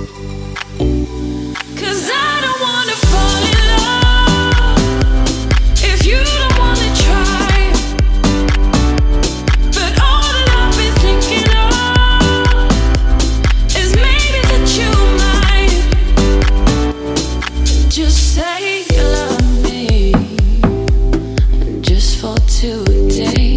'Cause I don't wanna fall in love if you don't wanna try. But all that I've been thinking of is maybe that you might just say you love me, just for today,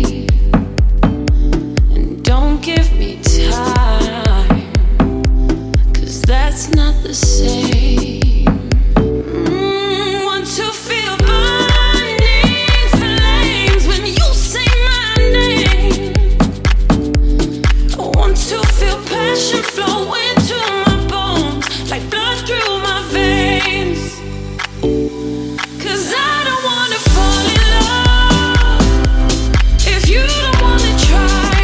and don't give me time, 'cause that's not the same. Want to feel burning flames when you say my name. I want to feel passion flow into my bones, like blood through my veins. 'Cause I don't wanna fall in love if you don't wanna try.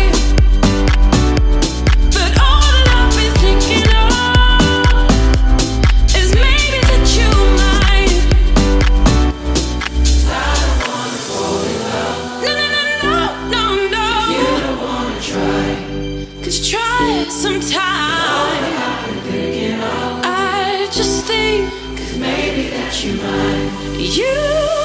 But all that I've been thinking of is maybe that you might. I don't wanna fall in love. No, no, no, no, no, no. If you don't wanna try. 'Cause try sometime. All that I've been thinking of, I just think, 'cause maybe that you might. You